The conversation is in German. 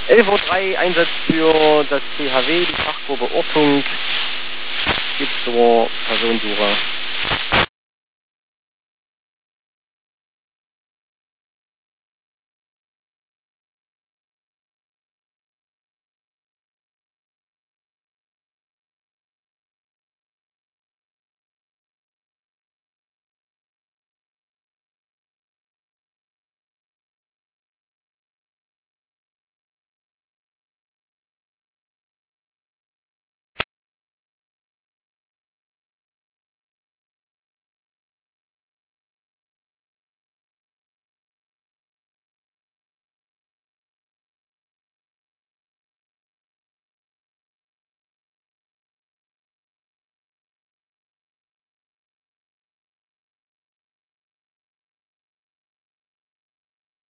11:03 Uhr Einsatz für das THW, die Fachgruppe Ortung. Gibt zur Personensuche.